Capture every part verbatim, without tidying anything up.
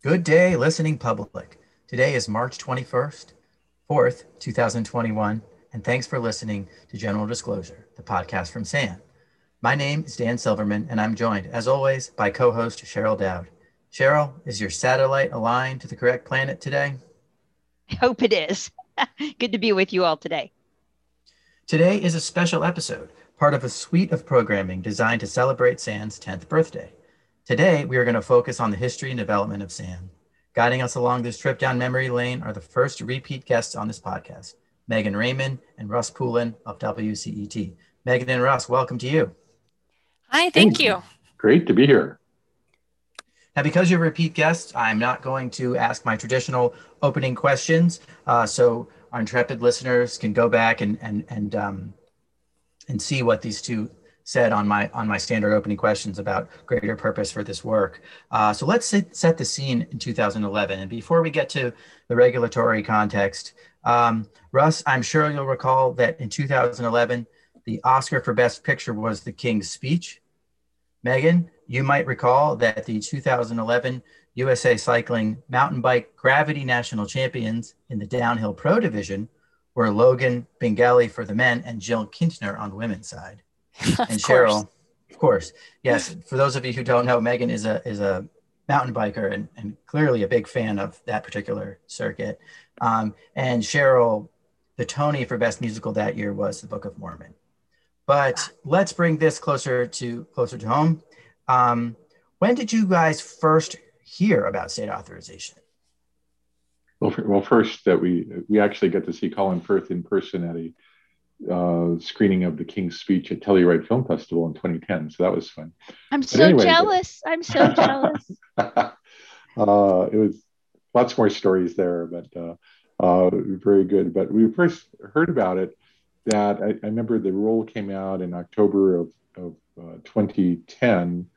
Good day, listening public. Today is March twenty-first, fourth, two thousand twenty-one, and thanks for listening to General Disclosure, the podcast from S A N. My name is Dan Silverman, and I'm joined, as always, by co-host Cheryl Dowd. Cheryl, is your satellite aligned to the correct planet today? I hope it is. Good to be with you all today. Today is a special episode, part of a suite of programming designed to celebrate S A N's tenth birthday. Today, we are going to focus on the history and development of S A N. Guiding us along this trip down memory lane are the first repeat guests on this podcast, Megan Raymond and Russ Poulin of W C E T. Megan and Russ, welcome to you. Hi, thank you. Great to be here. Now, because you're repeat guests, I'm not going to ask my traditional opening questions, uh, so our intrepid listeners can go back and and and um, and see what these two said on my on my standard opening questions about greater purpose for this work. Uh, so let's set, set the scene in two thousand eleven. And before we get to the regulatory context, um, Russ, I'm sure you'll recall that in two thousand eleven, the Oscar for Best Picture was The King's Speech. Megan, you might recall that the two thousand eleven U S A Cycling Mountain Bike Gravity National Champions in the Downhill Pro Division were Logan Bengali for the men and Jill Kintner on the women's side. And Cheryl, of course, yes. For those of you who don't know, Megan is a is a mountain biker and, and clearly a big fan of that particular circuit. Um, and Cheryl, the Tony for Best Musical that year was The Book of Mormon. But let's bring this closer to closer to home. Um, when did you guys first hear about state authorization? Well, for, well, first that we we actually got to see Colin Firth in person at a uh, screening of The King's Speech at Telluride Film Festival in twenty ten. So that was fun. I'm but so anyway, jealous. I'm so jealous. uh, it was lots more stories there, but uh, uh, very good. But we first heard about it that I, I remember the rule came out in October of, of uh, twenty ten,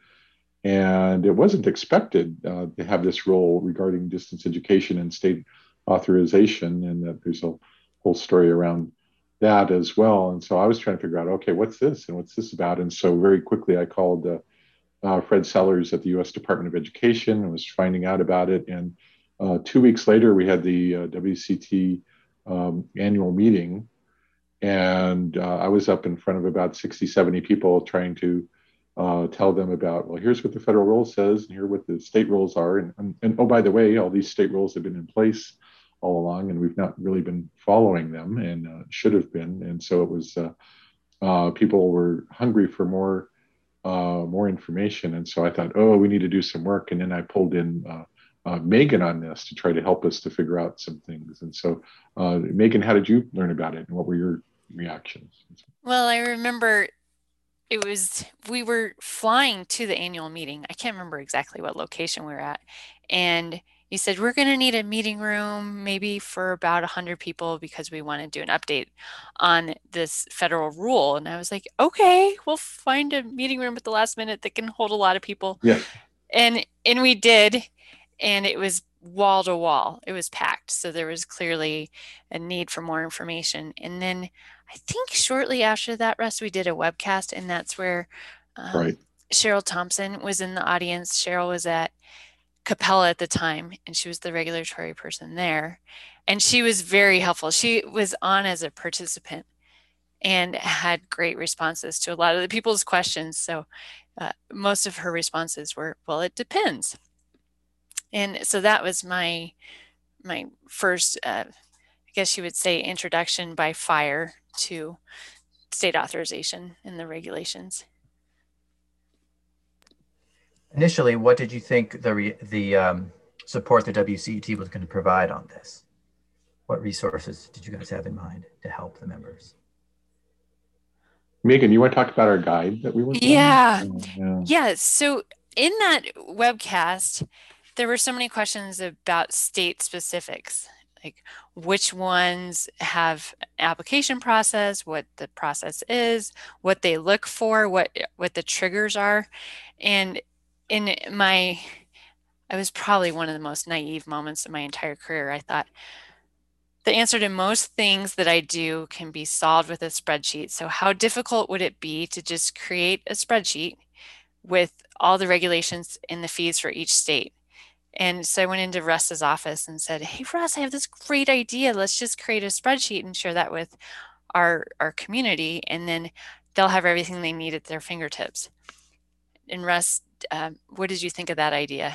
and it wasn't expected uh, to have this rule regarding distance education and state authorization, and that there's a whole story around that as well. And so I was trying to figure out, okay, what's this and what's this about? And so very quickly I called uh, uh, Fred Sellers at the U S Department of Education and was finding out about it. And uh, two weeks later, we had the uh, W C T um, annual meeting. And uh, I was up in front of about sixty, seventy people trying to uh, tell them about, well, here's what the federal rule says, and here what the state rules are. And, and, and oh, by the way, all these state rules have been in place all along, and we've not really been following them, and uh, should have been. And so it was, uh, uh, people were hungry for more uh, more information. And so I thought, oh, we need to do some work. And then I pulled in uh, uh, Megan on this to try to help us to figure out some things. And so, uh, Megan, how did you learn about it, and what were your reactions? Well, I remember it was, we were flying to the annual meeting. I can't remember exactly what location we were at. And he said, we're going to need a meeting room maybe for about one hundred people because we want to do an update on this federal rule. And I was like, okay, we'll find a meeting room at the last minute that can hold a lot of people. Yeah. And, and we did. And it was wall to wall. It was packed. So there was clearly a need for more information. And then I think shortly after that, Russ, we did a webcast, and that's where um, right. Cheryl Thompson was in the audience. Cheryl was at Capella at the time, and she was the regulatory person there. And she was very helpful. She was on as a participant and had great responses to a lot of the people's questions. So uh, most of her responses were, well, it depends. And so that was my my first, uh, I guess you would say, introduction by fire to state authorization and the regulations. Initially, what did you think the re- the um, support the W C E T was going to provide on this? What resources did you guys have in mind to help the members? Megan, you want to talk about our guide that we were yeah. yeah. Yeah. So in that webcast, there were so many questions about state specifics, like which ones have an application process, what the process is, what they look for, what what the triggers are. And in my, I was probably one of the most naive moments of my entire career. I thought the answer to most things that I do can be solved with a spreadsheet. So how difficult would it be to just create a spreadsheet with all the regulations and the fees for each state? And so I went into Russ's office and said, hey, Russ, I have this great idea. Let's just create a spreadsheet and share that with our, our community. And then they'll have everything they need at their fingertips. And Russ, uh, what did you think of that idea?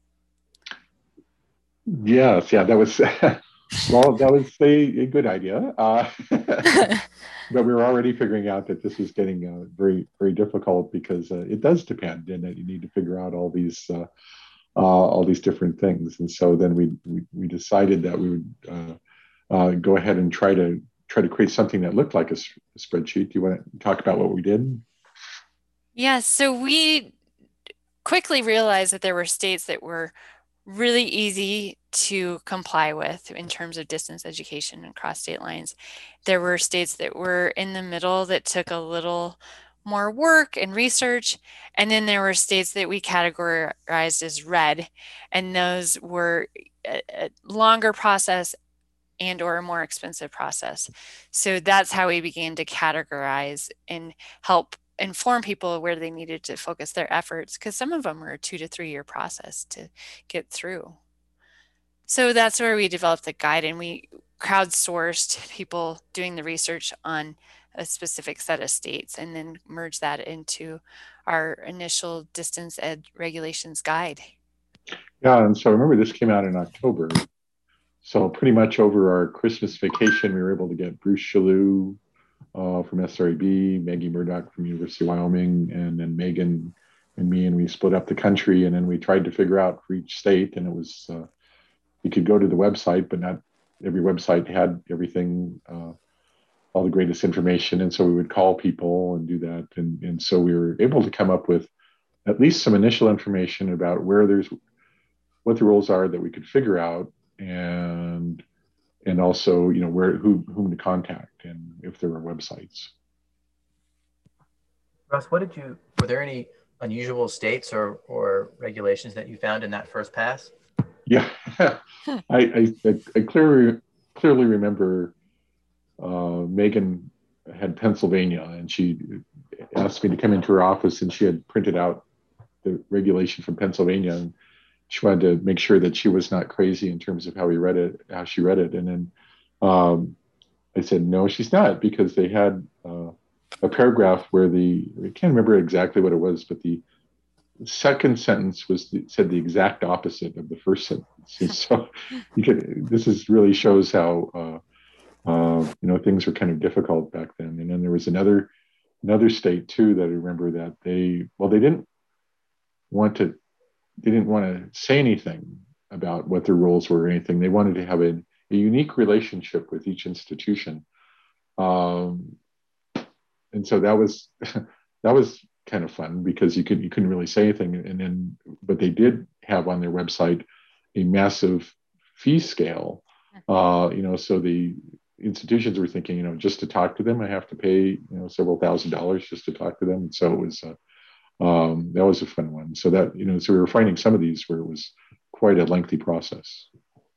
Yes, yeah, that was, well, that was a, a good idea. Uh, but we were already figuring out that this was getting uh, very, very difficult because uh, it does depend, and that you need to figure out all these uh, uh, all these different things. And so then we we, we decided that we would uh, uh, go ahead and try to try to create something that looked like a, a spreadsheet. Do you want to talk about what we did? Yeah, so we quickly realized that there were states that were really easy to comply with in terms of distance education across state lines. There were states that were in the middle that took a little more work and research. And then there were states that we categorized as red, and those were a, a longer process and or a more expensive process. So that's how we began to categorize and help inform people where they needed to focus their efforts, because some of them were a two to three year process to get through. So that's where we developed the guide, and we crowdsourced people doing the research on a specific set of states and then merged that into our initial distance ed regulations guide. Yeah, and so I remember this came out in October. So pretty much over our Christmas vacation, we were able to get Bruce Chalou uh, from S R A B, Maggie Murdoch from University of Wyoming, and then Megan and me, and we split up the country, and then we tried to figure out for each state, and it was, uh, you could go to the website, but not every website had everything, uh, all the greatest information, and so we would call people and do that, and, and so we were able to come up with at least some initial information about where there's, what the rules are that we could figure out, and and also, you know, where who whom to contact and if there were websites. Russ, what did you, were there any unusual states or or regulations that you found in that first pass? Yeah, I, I I clearly clearly remember uh, Megan had Pennsylvania, and she asked me to come into her office, and she had printed out the regulation from Pennsylvania, and she wanted to make sure that she was not crazy in terms of how we read it, how she read it. And then um, I said, no, she's not, because they had uh, a paragraph where the, I can't remember exactly what it was, but the second sentence was said the exact opposite of the first sentence. And so you could, this is really shows how, uh, uh, you know, things were kind of difficult back then. And then there was another, another state too, that I remember that they, well, they didn't want to, they didn't want to say anything about what their rules were or anything. They wanted to have a, a unique relationship with each institution. Um, and so that was, that was kind of fun, because you could, you couldn't really say anything. And then, but they did have on their website a massive fee scale. Uh, you know, so the institutions were thinking, you know, just to talk to them, I have to pay, you know, several thousand dollars just to talk to them. And so it was, uh, Um, that was a fun one. So that, you know, so we were finding some of these where it was quite a lengthy process.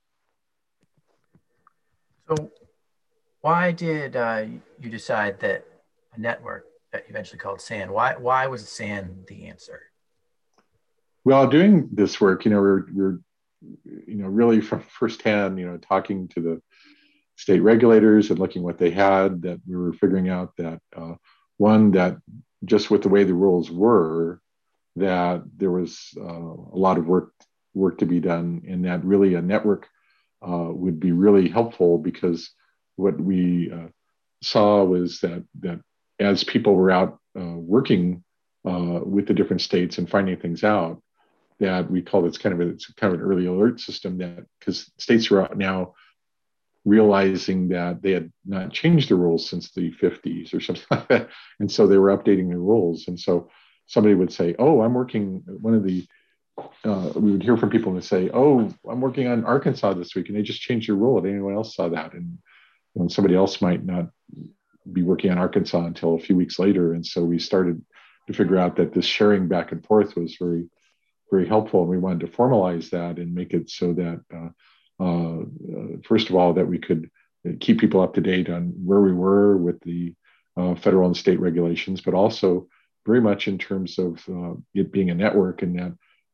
So why did uh, you decide that a network that you eventually called S A N, why, why was S A N the answer? Well, doing this work, you know, we're, we're, you know, really from firsthand, you know, talking to the state regulators and looking what they had, that we were figuring out that uh, one, that just with the way the rules were, that there was uh, a lot of work work to be done, and that really a network uh, would be really helpful, because what we uh, saw was that that as people were out uh, working uh, with the different states and finding things out, that we call this kind of a, it's kind of an early alert system, that because states are out now realizing that they had not changed the rules since the fifties or something like that. And so they were updating the rules. And so somebody would say, oh, I'm working, one of the, uh, we would hear from people and say, oh, I'm working on Arkansas this week, and they just changed the rule. Did anyone else saw that? And when somebody else might not be working on Arkansas until a few weeks later. And so we started to figure out that this sharing back and forth was very, very helpful. And we wanted to formalize that and make it so that, uh, Uh, uh, first of all, that we could keep people up to date on where we were with the uh, federal and state regulations, but also very much in terms of uh, it being a network, and that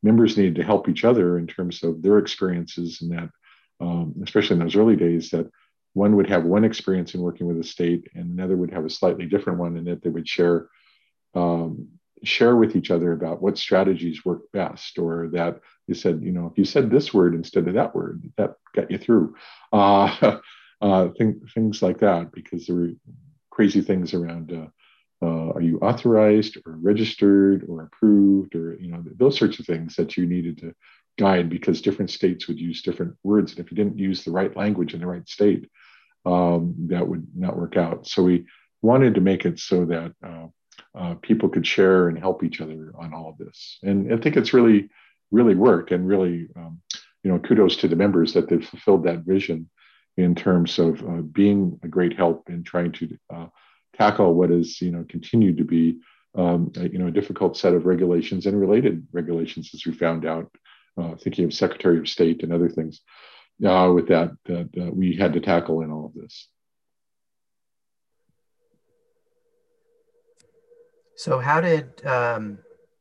members needed to help each other in terms of their experiences, and that, um, especially in those early days, that one would have one experience in working with the state and another would have a slightly different one, and that they would share um, share with each other about what strategies work best, or that you said, you know, if you said this word instead of that word, that got you through. Uh, uh, thing, things like that, because there were crazy things around, uh, uh, are you authorized or registered or approved, or, you know, those sorts of things that you needed to guide, because different states would use different words. And if you didn't use the right language in the right state, um, that would not work out. So we wanted to make it so that uh, uh, people could share and help each other on all of this. And I think it's really, really worked, and really, um, you know, kudos to the members that they've fulfilled that vision in terms of uh, being a great help in trying to uh, tackle what is, you know, continued to be, um, a, you know, a difficult set of regulations and related regulations, as we found out, uh, thinking of Secretary of State and other things uh, with that, that uh, we had to tackle in all of this. So how did, um,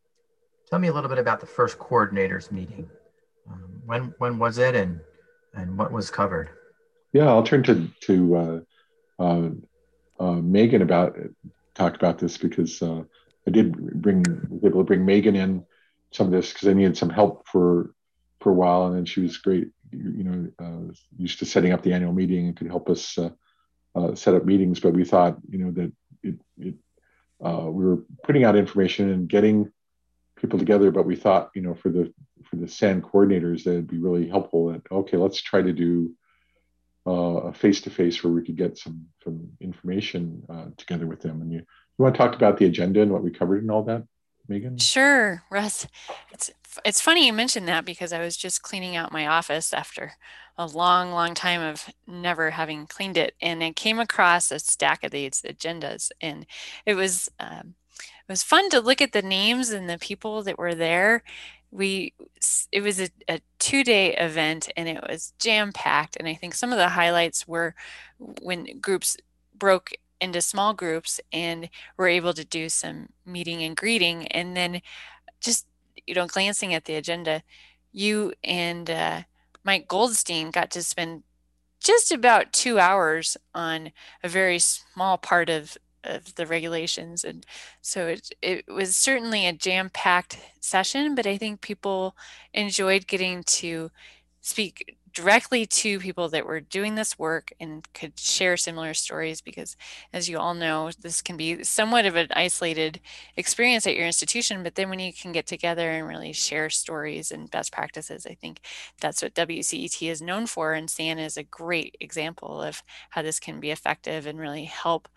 tell me a little bit about the first coordinators meeting. Um, when, when was it, and, and what was covered? Yeah, I'll turn to to uh, uh, uh, Megan about talk about this, because uh, I did bring was able to bring Megan in some of this because I needed some help for for a while, and then she was great, you know, uh, used to setting up the annual meeting and could help us uh, uh, set up meetings. But we thought, you know, that it, it uh, we were putting out information and getting people together, but we thought, you know, for the for the S A N coordinators, that it'd be really helpful. That okay, let's try to do Uh, a face-to-face where we could get some some information uh, together with them. And you, you want to talk about the agenda and what we covered and all that, Megan? Sure, Russ. It's it's funny you mentioned that, because I was just cleaning out my office after a long, long time of never having cleaned it, and I came across a stack of these agendas, and it was um, it was fun to look at the names and the people that were there. We it was a, a two-day event, and it was jam-packed, and I think some of the highlights were when groups broke into small groups and were able to do some meeting and greeting. And then just, you know, glancing at the agenda, you and uh, Mike Goldstein got to spend just about two hours on a very small part of of the regulations. And so it, it was certainly a jam-packed session, but I think people enjoyed getting to speak directly to people that were doing this work and could share similar stories, because as you all know, this can be somewhat of an isolated experience at your institution, but then when you can get together and really share stories and best practices, I think that's what W C E T is known for, and S A N is a great example of how this can be effective and really help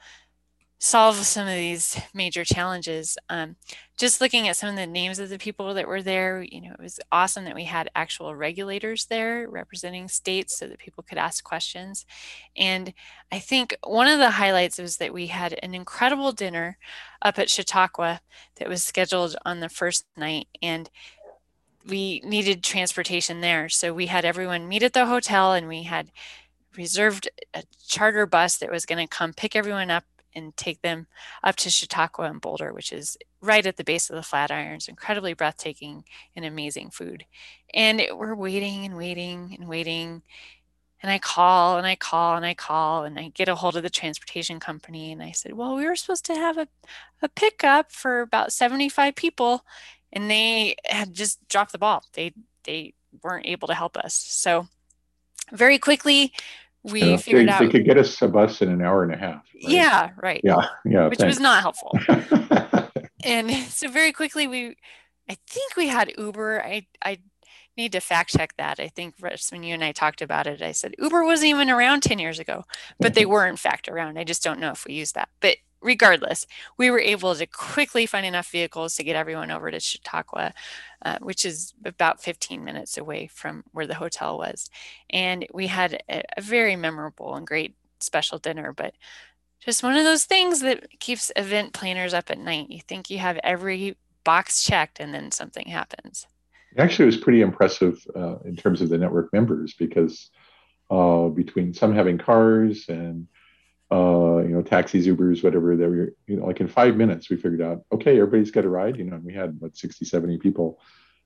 solve some of these major challenges. Um, just looking at some of the names of the people that were there, you know, it was awesome that we had actual regulators there representing states so that people could ask questions. And I think one of the highlights was that we had an incredible dinner up at Chautauqua that was scheduled on the first night, and we needed transportation there. So we had everyone meet at the hotel, and we had reserved a charter bus that was going to come pick everyone up and take them up to Chautauqua and Boulder, which is right at the base of the Flatirons. Incredibly breathtaking and amazing food. And it, we're waiting and waiting and waiting. And I call and I call and I call and I get a hold of the transportation company. And I said, well, we were supposed to have a, a pickup for about seventy-five people. And they had just dropped the ball. They, they weren't able to help us. So very quickly, we yeah, figured they, out they could get us a bus in an hour and a half. Right? Yeah, right. Yeah, yeah. Which thanks. was not helpful. And so very quickly, we, I think we had Uber. I, I need to fact check that. I think Russ, when you and I talked about it, I said Uber wasn't even around ten years ago, but they were in fact around. I just don't know if we used that. But regardless, we were able to quickly find enough vehicles to get everyone over to Chautauqua, uh, which is about fifteen minutes away from where the hotel was. And we had a, a very memorable and great special dinner, but just one of those things that keeps event planners up at night. You think you have every box checked, and then something happens. Actually, it was pretty impressive uh, in terms of the network members, because uh, between some having cars and uh, you know, taxis, Ubers, whatever, they were, you know, like in five minutes, we figured out, okay, everybody's got a ride, you know, and we had, what, sixty, seventy people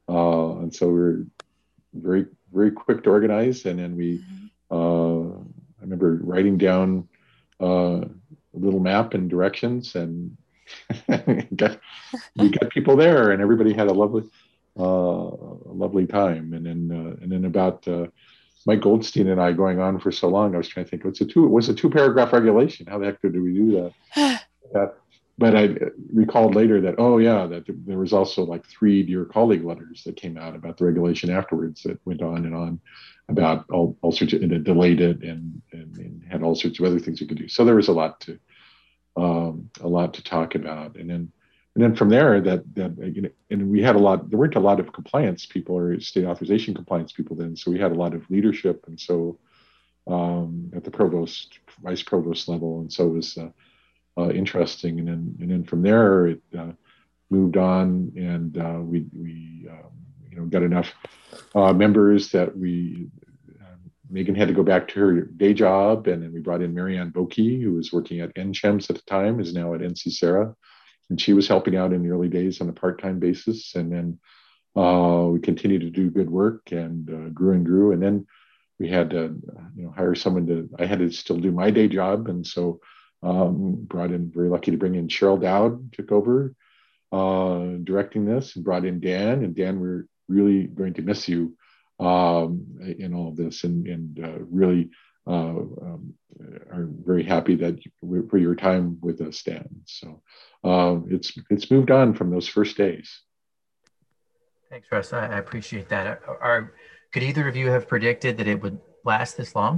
Uh, and so we were very, very quick to organize. And then we, uh, I remember writing down uh, a little map and directions, and got, we got people there, and everybody had a lovely, uh, a lovely time. And then, uh, and then about uh, Mike Goldstein and I going on for so long, I was trying to think, what's a two, what's a two paragraph regulation? How the heck do we do that? that but I recalled later that, oh yeah, that there was also like three Dear Colleague letters that came out about the regulation afterwards that went on and on about all, all sorts of, and it delayed it and, and, and had all sorts of other things you could do. So there was a lot to, um, a lot to talk about. And then, and then from there that, that, you know, and we had a lot, there weren't a lot of compliance people or state authorization compliance people then. So we had a lot of leadership. And so um, at the provost, vice provost level. And so it was, uh, Uh, interesting, and then and then from there it uh, moved on, and uh, we we um, you know got enough uh, members that we uh, Megan had to go back to her day job, and then we brought in Marianne Boki, who was working at N C H E M S at the time, is now at N C SARA, and she was helping out in the early days on a part-time basis, and then uh, we continued to do good work and uh, grew and grew, and then we had to you know hire someone to. I had to still do my day job, and so. Um, brought in, very lucky to bring in Cheryl Dowd, took over uh, directing this, and brought in Dan. And Dan, we're really going to miss you um, in all of this, and, and uh, really uh, um, are very happy that you, for your time with us, Dan. So uh, it's it's moved on from those first days. Thanks, Russ. I, I appreciate that. Are, are, could either of you have predicted that it would last this long?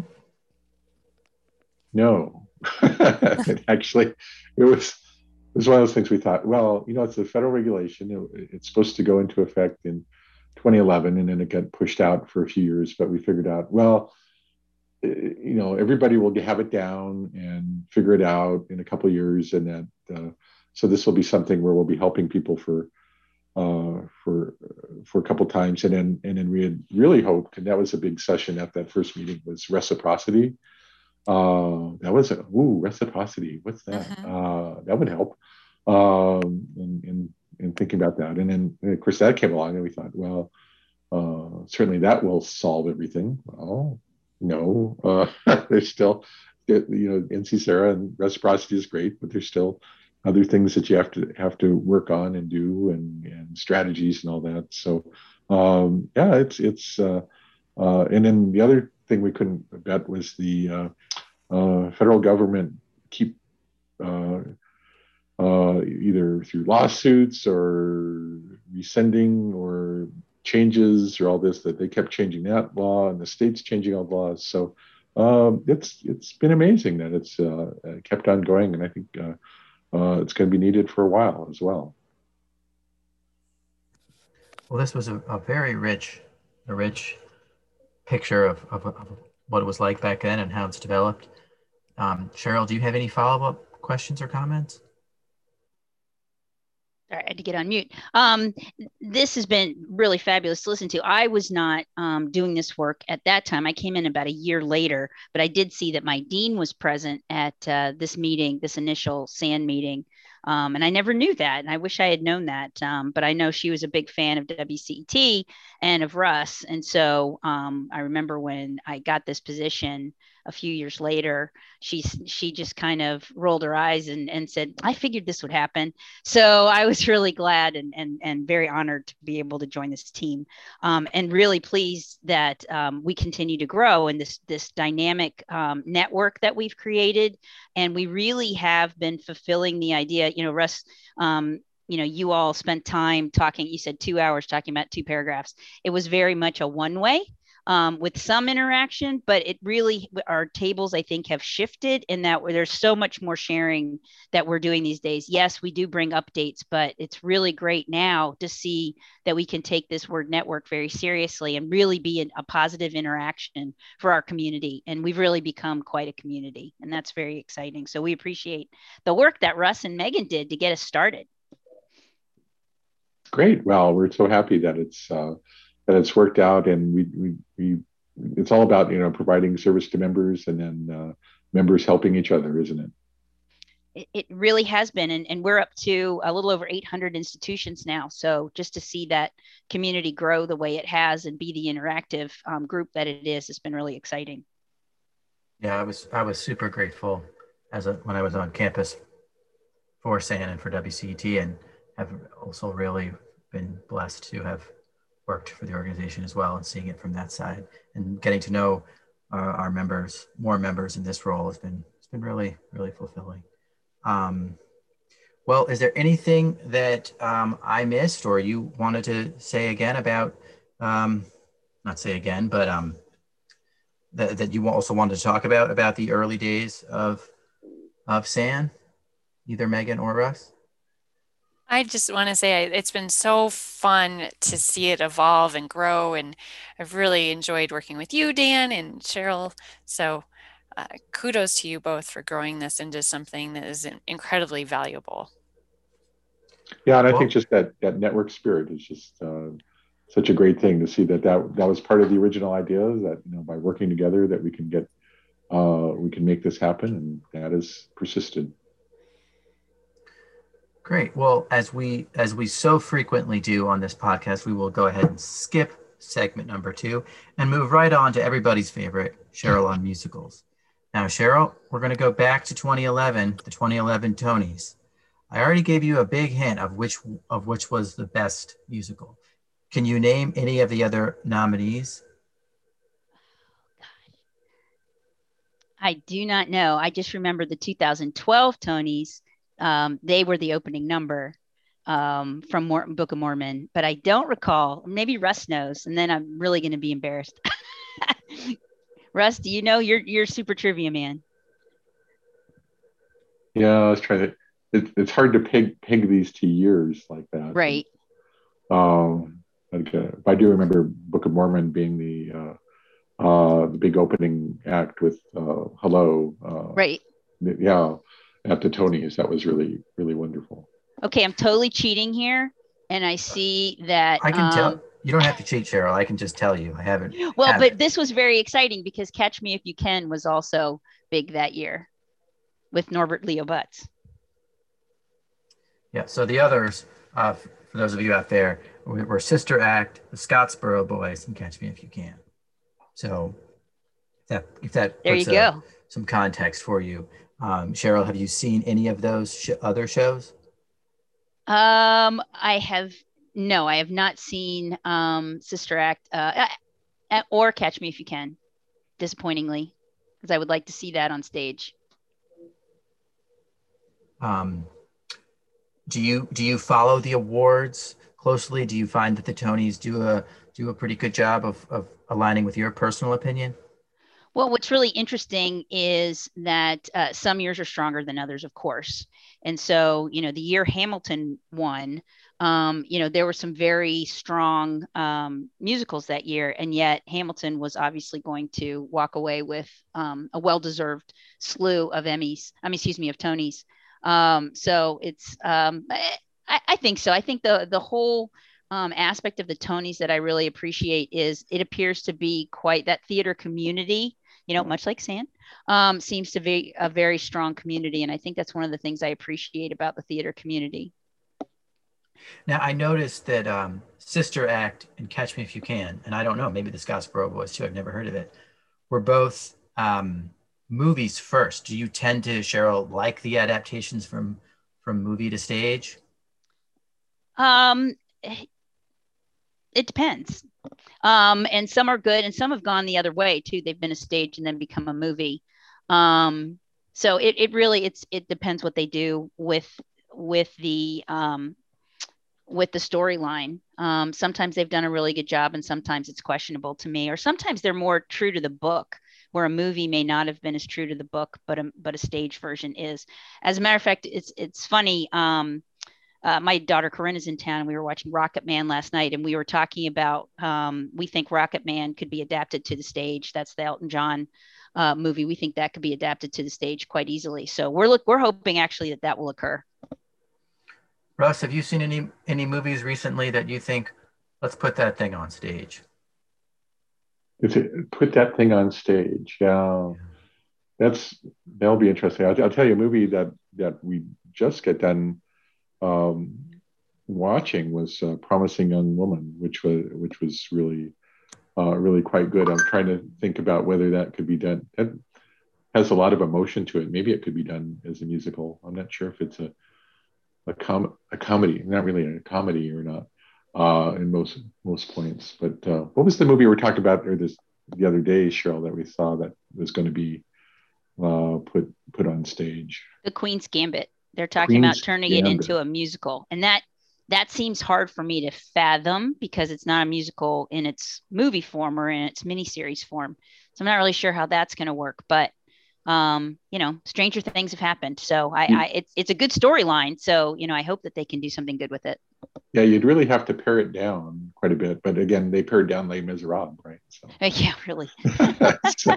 No. Actually, it was it was one of those things we thought, well, you know, it's a federal regulation. It, it's supposed to go into effect in twenty eleven, and then it got pushed out for a few years. But we figured out, well, you know, everybody will have it down and figure it out in a couple of years, and that uh, so this will be something where we'll be helping people for uh, for for a couple of times, and then and then we had really hoped, and that was a big session at that first meeting, was reciprocity. Uh, that was a, ooh, reciprocity. What's that? Mm-hmm. Uh, that would help. Um, in, in, in thinking about that. And then, and of course, that came along, and we thought, well, uh, certainly that will solve everything. Well, no, uh, there's still, you know, N C SARA and reciprocity is great, but there's still other things that you have to have to work on and do, and, and strategies and all that. So, um, yeah, it's it's. Uh, uh, and then the other thing we couldn't bet was the uh, uh, federal government keep uh, uh, either through lawsuits or rescinding or changes or all this, that they kept changing that law, and the state's changing all the laws. So um, it's it's been amazing that it's uh, kept on going, and I think uh, uh, it's going to be needed for a while as well. Well, this was a, a very rich, a rich picture of, of, of what it was like back then and how it's developed. Um, Cheryl, do you have any follow-up questions or comments? Sorry, I had to get on mute. Um, this has been really fabulous to listen to. I was not um, doing this work at that time. I came in about a year later, but I did see that my dean was present at uh, this meeting, this initial S A N meeting. Um, and I never knew that. And I wish I had known that. Um, but I know she was a big fan of W C E T and of Russ. And so um, I remember when I got this position a few years later, she, she just kind of rolled her eyes and, and said, I figured this would happen. So I was really glad and, and, and very honored to be able to join this team, um, and really pleased that um, we continue to grow in this, this dynamic um, network that we've created. And we really have been fulfilling the idea, you know, Russ, um, you know, you all spent time talking, you said two hours talking about two paragraphs. It was very much a one way. Um, with some interaction, but it really, our tables, I think, have shifted in that where there's so much more sharing that we're doing these days. Yes, we do bring updates, but it's really great now to see that we can take this word network very seriously and really be an, a positive interaction for our community. And we've really become quite a community, and that's very exciting. So we appreciate the work that Russ and Megan did to get us started. Great. Well, we're so happy that it's, uh, that it's worked out, and we, we, we, it's all about, you know, providing service to members, and then uh, members helping each other, isn't it? it, it really has been. And, and we're up to a little over eight hundred institutions now. So just to see that community grow the way it has and be the interactive um, group that it is, has been really exciting. Yeah, I was I was super grateful as a, when I was on campus for S A N and for W C E T, and have also really been blessed to have worked for the organization as well, and seeing it from that side and getting to know uh, our members, more members in this role has been, it's been really, really fulfilling. Um, well, is there anything that um, I missed or you wanted to say again about, um, not say again, but um, that, that you also wanted to talk about, about the early days of, of S A N, either Megan or Russ? I just want to say it's been so fun to see it evolve and grow, and I've really enjoyed working with you, Dan, and Cheryl. So uh, kudos to you both for growing this into something that is incredibly valuable. Yeah, and I well, think just that that network spirit is just uh, such a great thing to see that, that that was part of the original idea, that you know by working together that we can get uh, we can make this happen, and that has persisted. Great. Well, as we as we so frequently do on this podcast, we will go ahead and skip segment number two and move right on to everybody's favorite, Cheryl on musicals. Now, Cheryl, we're going to go back to twenty eleven, the twenty eleven Tonys. I already gave you a big hint of which of which was the best musical. Can you name any of the other nominees? I do not know. I just remember the two thousand twelve Tonys. Um, they were the opening number um, from Mor- Book of Mormon, but I don't recall. Maybe Russ knows, and then I'm really going to be embarrassed. Russ, do you know? You're you're super trivia man. Yeah, I was trying to. It, it's hard to peg peg these to years like that. Right. Um, like, uh, I do remember Book of Mormon being the uh, uh, the big opening act with uh, Hello. Uh, right. Yeah. At the Tonys. That was really, really wonderful. Okay, I'm totally cheating here. And I see that I can um, tell you don't have to cheat, Cheryl. I can just tell you I haven't. Well, haven't. But this was very exciting because Catch Me If You Can was also big that year with Norbert Leo Butz. Yeah, so the others, uh, for those of you out there, were Sister Act, the Scottsboro Boys, and Catch Me If You Can. So if that, if that there puts you a, go. some context for you. Um, Cheryl, have you seen any of those sh- other shows? Um, I have no, I have not seen um, Sister Act uh, or Catch Me If You Can, disappointingly, because I would like to see that on stage. Um, do you do you follow the awards closely? Do you find that the Tonys do a do a pretty good job of of aligning with your personal opinion? Well, what's really interesting is that uh, some years are stronger than others, of course. And so, you know, the year Hamilton won, um, you know, there were some very strong um, musicals that year. And yet Hamilton was obviously going to walk away with um, a well-deserved slew of Emmys, I mean, excuse me, of Tonys. Um, so it's, um, I, I think so. I think the, the whole Um, aspect of the Tonys that I really appreciate is it appears to be quite that theater community, you know, much like S A N, um, seems to be a very strong community. And I think that's one of the things I appreciate about the theater community. Now, I noticed that um, Sister Act and Catch Me If You Can, and I don't know, maybe the Scottsboro Boys too, I've never heard of it, were both um, movies first. Do you tend to, Cheryl, like the adaptations from, from movie to stage? Um, it depends. Um, and some are good and some have gone the other way too. They've been a stage and then become a movie. Um, so it, it really, it's, it depends what they do with, with the, um, with the storyline. Um, sometimes they've done a really good job and sometimes it's questionable to me, or sometimes they're more true to the book, where a movie may not have been as true to the book, but a, but a stage version is. As a matter of fact, it's, it's funny. Um, Uh, my daughter Corinne is in town and we were watching Rocket Man last night and we were talking about um, we think Rocket Man could be adapted to the stage. That's the Elton John uh, movie. We think that could be adapted to the stage quite easily. So we're look we're hoping actually that that will occur. Russ, have you seen any any movies recently that you think, let's put that thing on stage? Put that thing on stage. Yeah, that's that'll be interesting. I'll, I'll tell you a movie that that we just got done um, watching was uh, Promising Young Woman, which was which was really uh, really quite good. I'm trying to think about whether that could be done. It has a lot of emotion to it. Maybe it could be done as a musical. I'm not sure if it's a a, com- a comedy, not really a comedy or not uh, in most most points. But uh, what was the movie we were talking about or this the other day, Cheryl, that we saw that was going to be uh, put put on stage? The Queen's Gambit. They're talking Queen's about turning Gambit. It into a musical, and that that seems hard for me to fathom because it's not a musical in its movie form or in its miniseries form. So I'm not really sure how that's going to work, but um, you know, stranger things have happened. So I, I it's it's a good storyline. So, you know, I hope that they can do something good with it. Yeah, you'd really have to pare it down quite a bit. But again, they pared down Les Miserables, right? So. Yeah, really. so.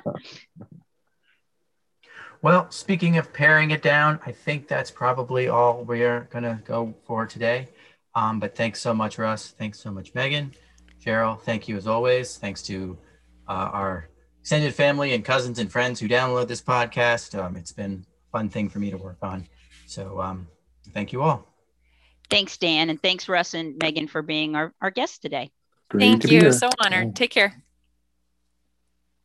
Well, speaking of paring it down, I think that's probably all we're going to go for today. Um, but thanks so much, Russ. Thanks so much, Megan. Cheryl, thank you as always. Thanks to uh, our extended family and cousins and friends who download this podcast. Um, it's been a fun thing for me to work on. So um, thank you all. Thanks, Dan. And thanks, Russ and Megan, for being our, our guests today. Great Thank you. So honored. Take care.